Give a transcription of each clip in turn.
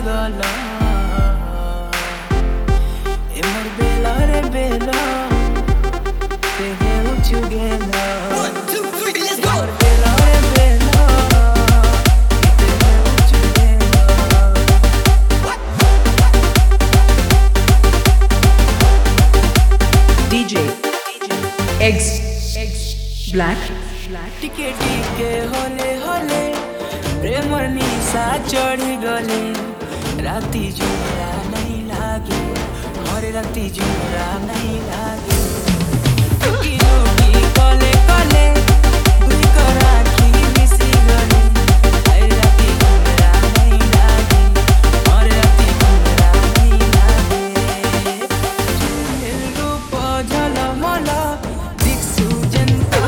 gala Emar bela re bela Tege uchu gela 1, 2, 3, let's go! Emar bela re bela Tege uchu gela DJ Eggs Black टिके टिके होले होले Premiere निशा चढ़ी गले राती जुरा नहीं लागे हरे राती जुरा नहीं लागे टुकी टुकी कले कले दुई करा की मिसी गले हरे राती जुरा नहीं लागे हरे राती जुरा नहीं लागे रूप झलमला दिक्सु जनता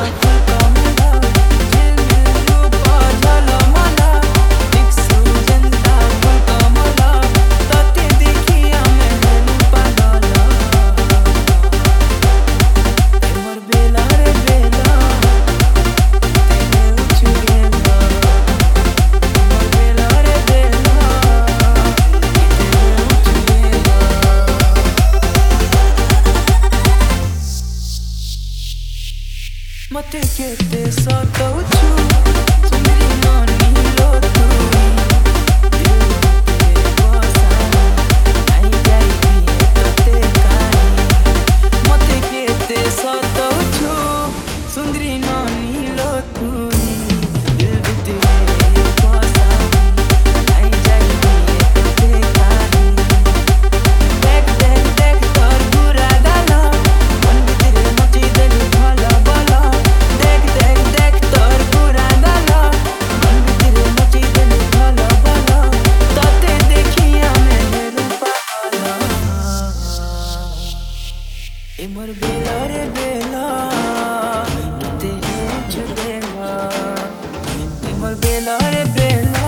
Mate que te soto chu Sundri noni lo tui Dil te bosa Ai jai diye to te kahi Mate que te soto chu Sundri noni lo tui Dil te bosa Ai jai diye to te kahi Dek dek dek tor gura dala Man bidre mochi deli bhala bhala Dek dek dek tor gura dala Man bidre mochi deli bhala bhala Tate dekhiya maine rupa bhala Emar bela re bela Kite uchu dela Emar bela re bela